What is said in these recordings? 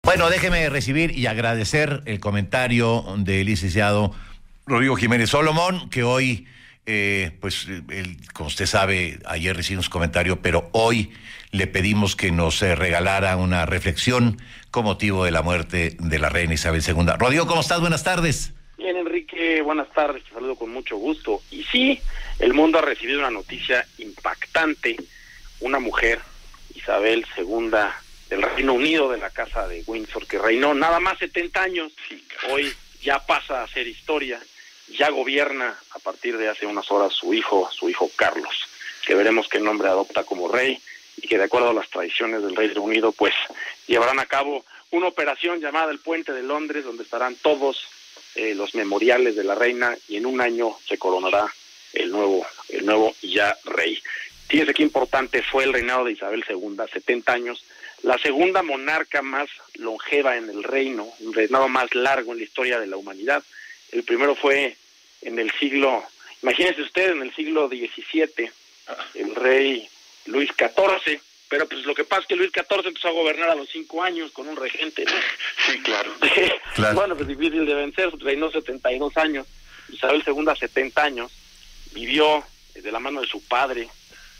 Bueno, déjeme recibir y agradecer el comentario del licenciado Rodrigo Jiménez Solomon, que hoy, como usted sabe, ayer recibimos un comentario, pero hoy le pedimos que nos regalara una reflexión con motivo de la muerte de la reina Isabel II. Rodrigo, ¿cómo estás? Buenas tardes. Bien, Enrique, buenas tardes, te saludo con mucho gusto. Y sí, el mundo ha recibido una noticia impactante. Una mujer, Isabel II del Reino Unido, de la Casa de Windsor, que reinó nada más 70 años, hoy ya pasa a ser historia, ya gobierna a partir de hace unas horas su hijo Carlos, que veremos qué nombre adopta como rey, y que de acuerdo a las tradiciones del Reino Unido, pues llevarán a cabo una operación llamada el Puente de Londres, donde estarán todos los memoriales de la reina, y en un año se coronará el nuevo ya rey. Fíjese qué importante fue el reinado de Isabel II, 70 años, la segunda monarca más longeva en el reino, un reinado más largo en la historia de la humanidad. El primero fue en el siglo, imagínense usted, en el siglo XVII, el rey Luis XIV, pero pues lo que pasa es que Luis XIV empezó a gobernar a los 5 años con un regente, ¿no? Sí, claro. Bueno, pues difícil de vencer, reinó 72 años, Isabel II 70 años, vivió de la mano de su padre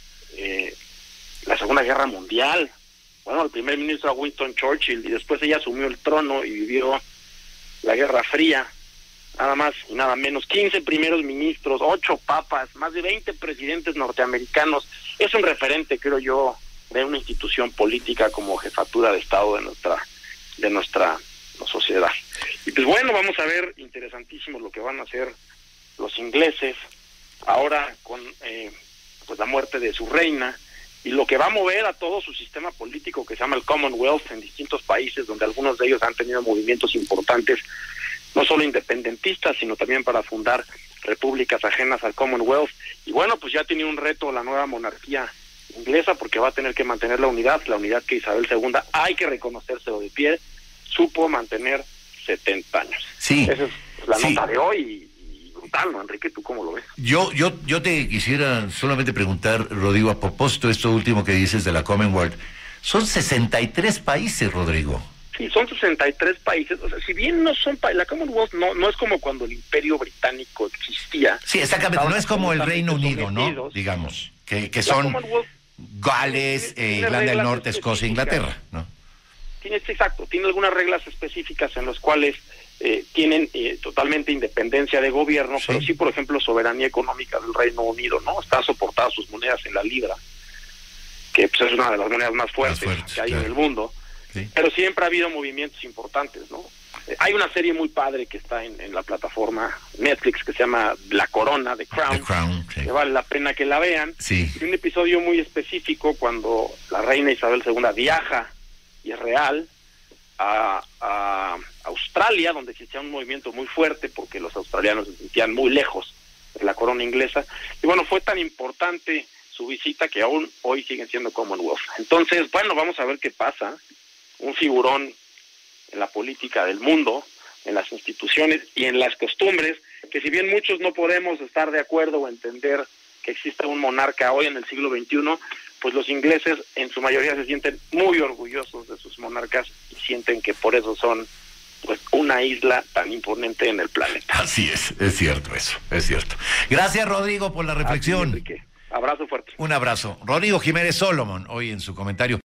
la Segunda Guerra Mundial. Bueno, el primer ministro era Winston Churchill, y después ella asumió el trono y vivió la Guerra Fría, nada más y nada menos, 15 primeros ministros, 8 papas, más de 20 presidentes norteamericanos. Es un referente, creo yo, de una institución política como jefatura de Estado de nuestra sociedad. Y pues bueno, vamos a ver, interesantísimo lo que van a hacer los ingleses ahora con pues la muerte de su reina, y lo que va a mover a todo su sistema político que se llama el Commonwealth en distintos países, donde algunos de ellos han tenido movimientos importantes, no solo independentistas, sino también para fundar repúblicas ajenas al Commonwealth. Y bueno, pues ya tiene un reto la nueva monarquía inglesa, porque va a tener que mantener la unidad que Isabel II, hay que reconocérselo de pie, supo mantener 70 años. Sí. Esa es la nota de hoy. Brutal, ¿no, Enrique? ¿Tú cómo lo ves? Yo te quisiera solamente preguntar, Rodrigo, a propósito de esto último que dices de la Commonwealth. Son 63 países, Rodrigo. Sí, son 63 países. O sea, si bien no son la Commonwealth no es como cuando el Imperio Británico existía. Sí, exactamente. No es como el Reino Unido, ¿no? Digamos, que son Gales, Irlanda del Norte, Escocia, Inglaterra, ¿no? Tiene algunas reglas específicas en las cuales tienen totalmente independencia de gobierno, sí. Pero sí, por ejemplo, soberanía económica del Reino Unido, ¿no? Están soportadas sus monedas en la libra, que pues, es una de las monedas más fuertes que hay, claro, en el mundo. Sí. Pero siempre ha habido movimientos importantes, ¿no? Hay una serie muy padre que está en la plataforma Netflix que se llama La Corona, The Crown, sí. Que vale la pena que la vean. Sí. Y un episodio muy específico cuando la reina Isabel II viaja, y es real, a Australia, donde existía un movimiento muy fuerte porque los australianos se sentían muy lejos de la corona inglesa. Y bueno, fue tan importante su visita que aún hoy siguen siendo Commonwealth. Entonces, bueno, vamos a ver qué pasa. Un figurón en la política del mundo, en las instituciones y en las costumbres, que si bien muchos no podemos estar de acuerdo o entender que exista un monarca hoy en el siglo XXI, pues los ingleses en su mayoría se sienten muy orgullosos de sus monarcas y sienten que por eso son pues una isla tan imponente en el planeta. Así es cierto eso, es cierto. Gracias, Rodrigo, por la reflexión. Abrazo fuerte. Un abrazo. Rodrigo Jiménez Solomon, hoy en su comentario.